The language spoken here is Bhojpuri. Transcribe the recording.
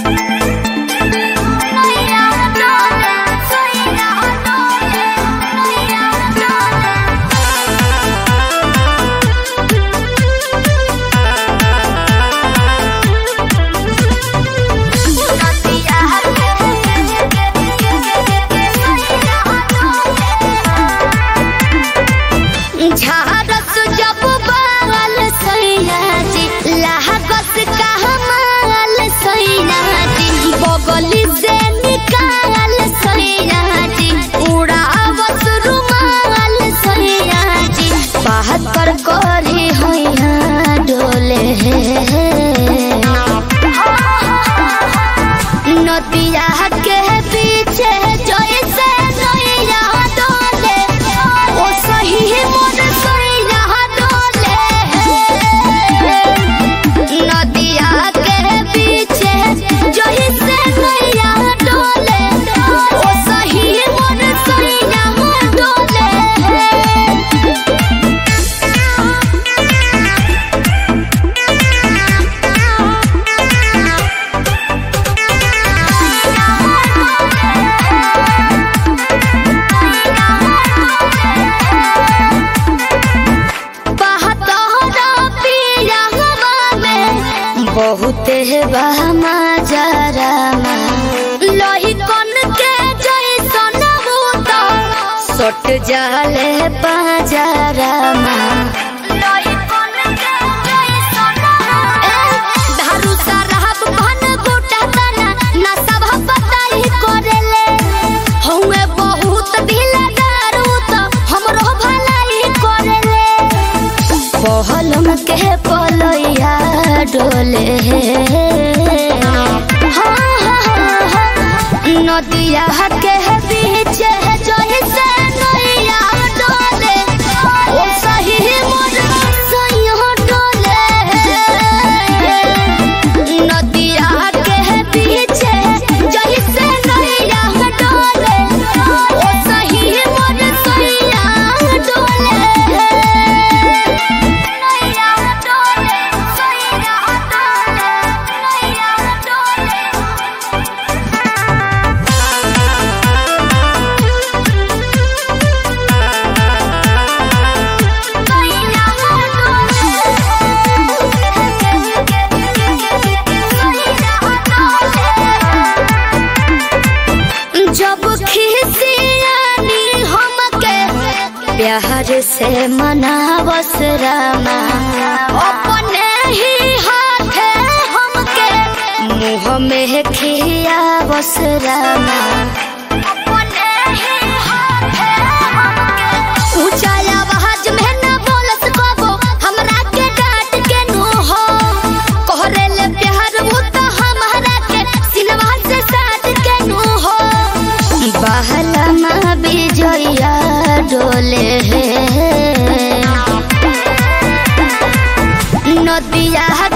नदिया के पीछे जैसे नैया डोले ओ सही मोर सैया डोले। नदिया के पीछे जैसे नैया डोले ओ सही मोर सैया डोले। बहुत बहमा जरामा लोही कन के जैसन भूत सट जाले पाजरामा। लोही कन के जैसन धारू सरहब भन गोटा तना ना सब बताई करेले हउए बहुत ढीला दारू तो हमरो भलाई करेले। पहलम के पलैया डोले नदिया के पीछे जैसे नैया डोले ओ सही मोर सैया डोले। नदिया के पीछे जैसे नैया डोले ओ सही मोर सैया डोले। जब खिसियानी हमके प्यार से मनावस रामा अपने ही हाथे हमके मुँह में खियावस रामा। अपने ही हाथे हमके ऊंचा आवाज में न बोलस कबो हमरा के डांट के नु हो कहरेले प्यार वो तो हमरा के सिनवा से साथ के नु हो। बहलमा बिजया डोले नदिया